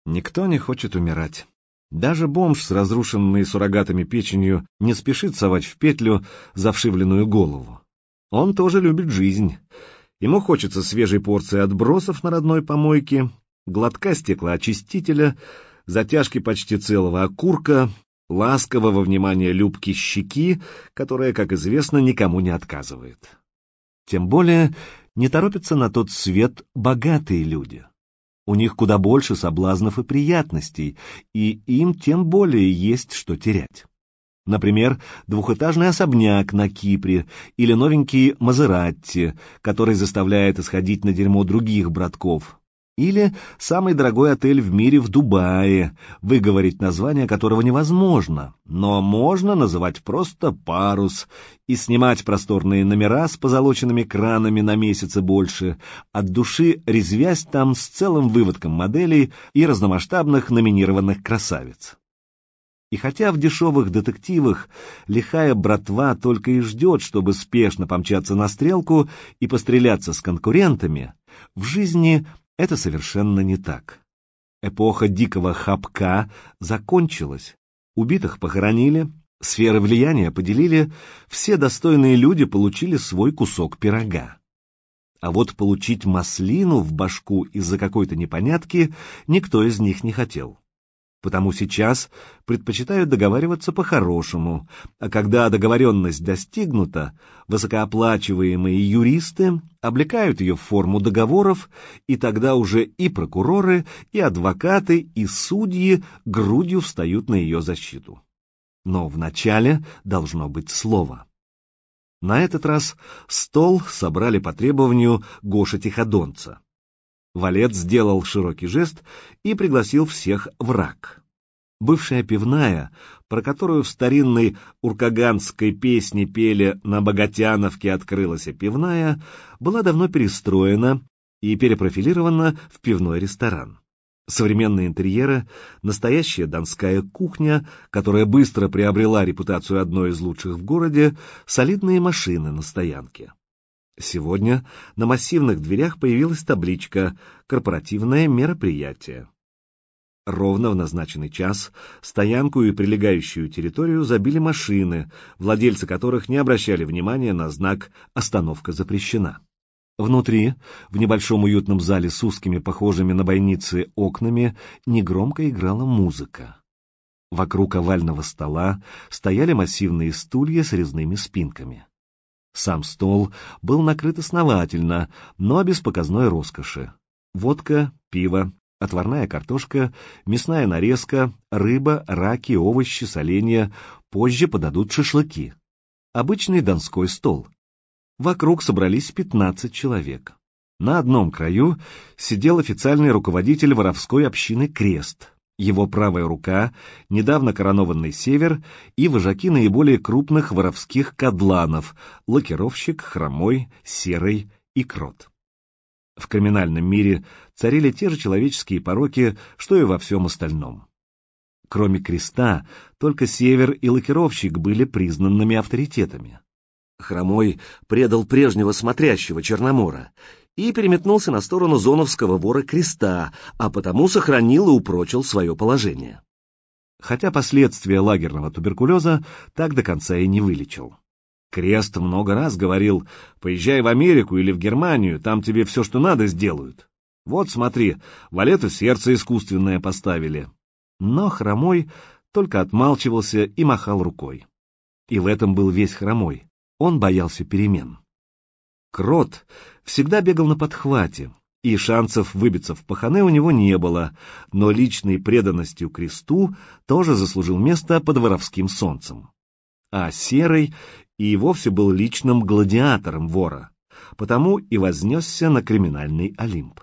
Никто не хочет умирать. Даже бомж с разрушенной суррогатами печенью не спешит совать в петлю завшивленную голову. Он тоже любит жизнь. Ему хочется свежей порции отбросов на родной помойке, глотка стеклоочистителя, затяжки почти целого окурка, ласкового внимания Любки щеки, которая, как известно, никому не отказывает. Тем более не торопятся на тот свет богатые люди. У них куда больше соблазнов и приятностей, и им тем более есть что терять. Например, двухэтажный особняк на Кипре или новенький Мазератти, который заставляет исходить на дерьмо других братков, или самый дорогой отель в мире в Дубае, выговорить название которого невозможно, но можно называть просто «Парус» и снимать просторные номера с позолоченными кранами на месяцы больше, от души резвясь там с целым выводком моделей и разномасштабных номинированных красавиц. И хотя в дешевых детективах лихая братва только и ждет, чтобы спешно помчаться на стрелку и постреляться с конкурентами, в жизни это совершенно не так. Эпоха дикого хапка закончилась. Убитых похоронили, сферы влияния поделили, все достойные люди получили свой кусок пирога. А вот получить маслину в башку из-за какой-то непонятки никто из них не хотел. Потому сейчас предпочитают договариваться по-хорошему, а когда договоренность достигнута, высокооплачиваемые юристы облекают ее в форму договоров, и тогда уже и прокуроры, и адвокаты, и судьи грудью встают на ее защиту. Но вначале должно быть слово. На этот раз стол собрали по требованию Гоши Тиходонца. Валет сделал широкий жест и пригласил всех в рак. Бывшая пивная, про которую в старинной уркаганской песне пели «На Богатяновке открылась пивная», была давно перестроена и перепрофилирована в пивной ресторан. Современные интерьеры, настоящая донская кухня, которая быстро приобрела репутацию одной из лучших в городе, солидные машины на стоянке. Сегодня на массивных дверях появилась табличка «Корпоративное мероприятие». Ровно в назначенный час стоянку и прилегающую территорию забили машины, владельцы которых не обращали внимания на знак «Остановка запрещена». Внутри, в небольшом уютном зале с узкими, похожими на бойницы окнами, негромко играла музыка. Вокруг овального стола стояли массивные стулья с резными спинками. Сам стол был накрыт основательно, но без показной роскоши. Водка, пиво, отварная картошка, мясная нарезка, рыба, раки, овощи, соленья. Позже подадут шашлыки. Обычный донской стол. Вокруг собрались 15 человек. На одном краю сидел официальный руководитель воровской общины Крест, его правая рука, недавно коронованный Север и вожаки наиболее крупных воровских кадланов — Лакировщик, Хромой, Серый и Крот. В криминальном мире царили те же человеческие пороки, что и во всем остальном. Кроме Креста, только Север и Лакировщик были признанными авторитетами. Хромой предал прежнего смотрящего Черномора и переметнулся на сторону зоновского вора Креста, а потому сохранил и упрочил свое положение. Хотя последствия лагерного туберкулеза так до конца и не вылечил. Крест много раз говорил: «Поезжай в Америку или в Германию, там тебе все, что надо, сделают. Вот смотри, Валету сердце искусственное поставили». Но Хромой только отмалчивался и махал рукой. И в этом был весь Хромой. Он боялся перемен. Крот всегда бегал на подхвате, и шансов выбиться в паханы у него не было, но личной преданностью Кресту тоже заслужил место под воровским солнцем. А Серый и вовсе был личным гладиатором вора, потому и вознесся на криминальный Олимп.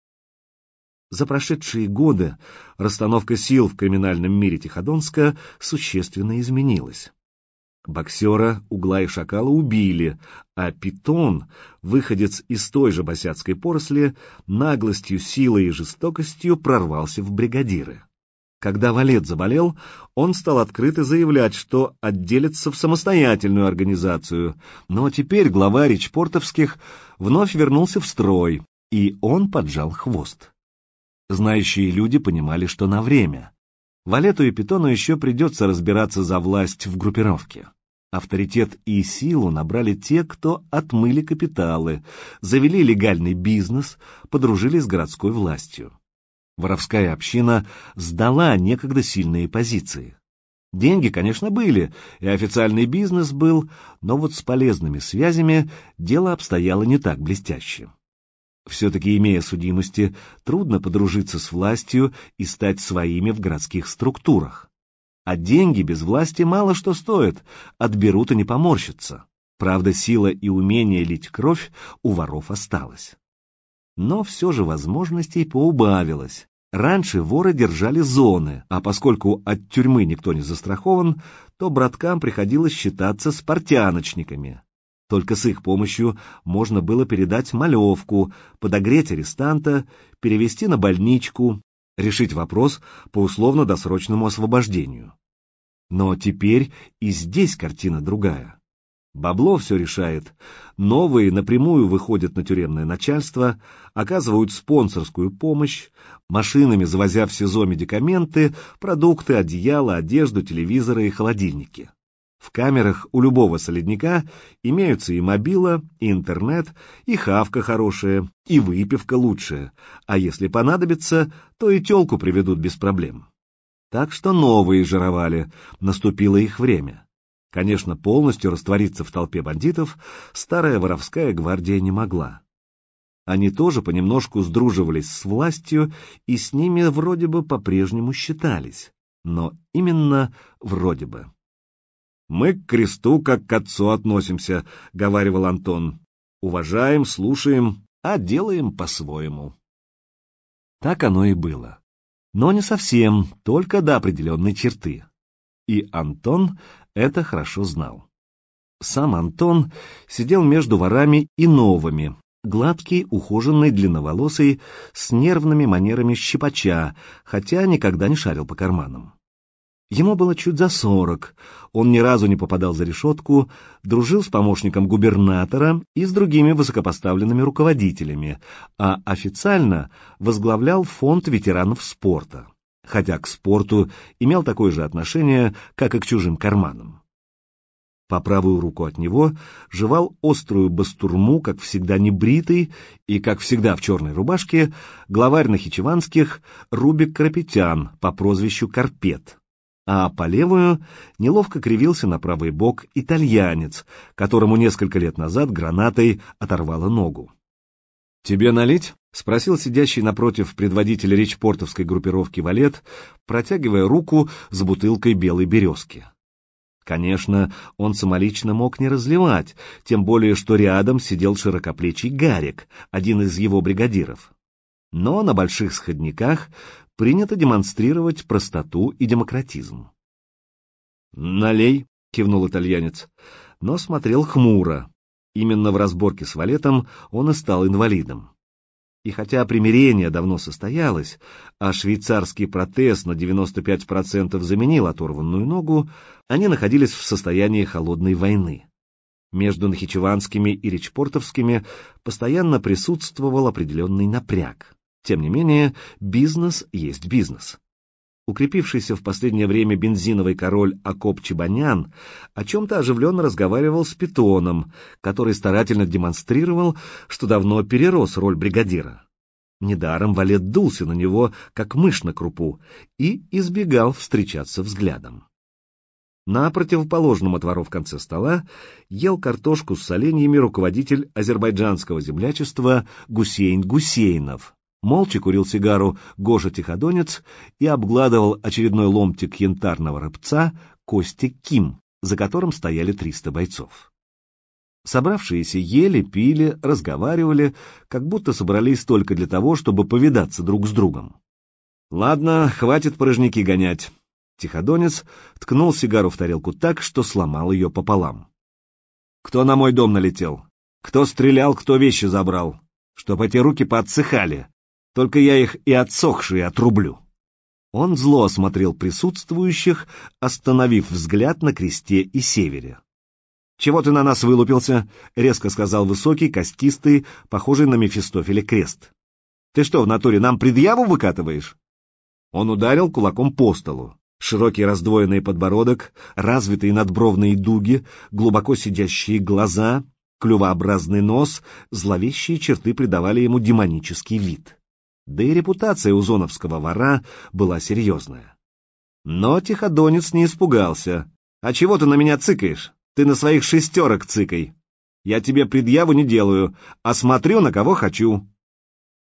За прошедшие годы расстановка сил в криминальном мире Тиходонска существенно изменилась. Боксера, Угла и Шакала убили, а Питон, выходец из той же босяцкой поросли, наглостью, силой и жестокостью прорвался в бригадиры. Когда Валет заболел, он стал открыто заявлять, что отделится в самостоятельную организацию, но теперь глава речпортовских вновь вернулся в строй, и он поджал хвост. Знающие люди понимали, что на время. Валету и Питону еще придется разбираться за власть в группировке. Авторитет и силу набрали те, кто отмыли капиталы, завели легальный бизнес, подружились с городской властью. Воровская община сдала некогда сильные позиции. Деньги, конечно, были, и официальный бизнес был, но вот с полезными связями дело обстояло не так блестяще. Все-таки, имея судимости, трудно подружиться с властью и стать своими в городских структурах. А деньги без власти мало что стоят, отберут и не поморщатся. Правда, сила и умение лить кровь у воров осталось. Но все же возможностей поубавилось. Раньше воры держали зоны, а поскольку от тюрьмы никто не застрахован, то браткам приходилось считаться с портяночниками. Только с их помощью можно было передать малевку, подогреть арестанта, перевести на больничку, решить вопрос по условно-досрочному освобождению. Но теперь и здесь картина другая. Бабло все решает. Новые напрямую выходят на тюремное начальство, оказывают спонсорскую помощь, машинами завозя в СИЗО медикаменты, продукты, одеяла, одежду, телевизоры и холодильники. В камерах у любого солидняка имеются и мобила, и интернет, и хавка хорошая, и выпивка лучшая, а если понадобится, то и тёлку приведут без проблем. Так что новые жировали, наступило их время. Конечно, полностью раствориться в толпе бандитов старая воровская гвардия не могла. Они тоже понемножку сдруживались с властью и с ними вроде бы по-прежнему считались, но именно вроде бы. «Мы к кресту как к отцу относимся», — говаривал Антон. «Уважаем, слушаем, а делаем по-своему». Так оно и было. Но не совсем, только до определенной черты. И Антон это хорошо знал. Сам Антон сидел между ворами и новыми, гладкий, ухоженный, длинноволосый, с нервными манерами щипача, хотя никогда не шарил по карманам. Ему было чуть за 40, он ни разу не попадал за решетку, дружил с помощником губернатора и с другими высокопоставленными руководителями, а официально возглавлял фонд ветеранов спорта, хотя к спорту имел такое же отношение, как и к чужим карманам. По правую руку от него жевал острую бастурму, как всегда небритый и, как всегда в черной рубашке, главарь нахичеванских Рубик Карапетян по прозвищу Карпет, а по левую неловко кривился на правый бок итальянец, которому несколько лет назад гранатой оторвало ногу. «Тебе налить?» — спросил сидящий напротив предводителя речпортовской группировки валет, протягивая руку с бутылкой белой березки. Конечно, он самолично мог не разливать, тем более, что рядом сидел широкоплечий Гарик, один из его бригадиров. Но на больших сходняках принято демонстрировать простоту и демократизм. «Налей», — кивнул итальянец, но смотрел хмуро. Именно в разборке с валетом он и стал инвалидом. И хотя примирение давно состоялось, а швейцарский протез на 95% заменил оторванную ногу, они находились в состоянии холодной войны. Между нахичеванскими и речпортовскими постоянно присутствовал определенный напряг. Тем не менее, бизнес есть бизнес. Укрепившийся в последнее время бензиновый король Акоп Чебанян о чем-то оживленно разговаривал с Питоном, который старательно демонстрировал, что давно перерос роль бригадира. Недаром валет дулся на него, как мышь на крупу, и избегал встречаться взглядом. На противоположном от воров конце стола ел картошку с соленьями руководитель азербайджанского землячества Гусейн Гусейнов. Молча курил сигару Гоша Тиходонец и обгладывал очередной ломтик янтарного рыбца Кости Ким, за которым стояли 300 бойцов. Собравшиеся ели, пили, разговаривали, как будто собрались только для того, чтобы повидаться друг с другом. «Ладно, хватит порожняки гонять». Тиходонец ткнул сигару в тарелку так, что сломал ее пополам. «Кто на мой дом налетел? Кто стрелял, кто вещи забрал? Чтоб эти руки поотсыхали. Только я их и отсохшие отрублю». Он зло осмотрел присутствующих, остановив взгляд на кресте и севере. «Чего ты на нас вылупился?» — резко сказал высокий, костистый, похожий на Мефистофеля крест. Ты что, в натуре нам предъяву выкатываешь?» Он ударил кулаком по столу. Широкий раздвоенный подбородок, развитые надбровные дуги, глубоко сидящие глаза, клювообразный нос, зловещие черты придавали ему демонический вид. Да и репутация у зоновского вора была серьезная. Но Тиходонец не испугался. «А чего ты на меня цыкаешь? Ты на своих шестерок цыкай. Я тебе предъяву не делаю, а смотрю, на кого хочу».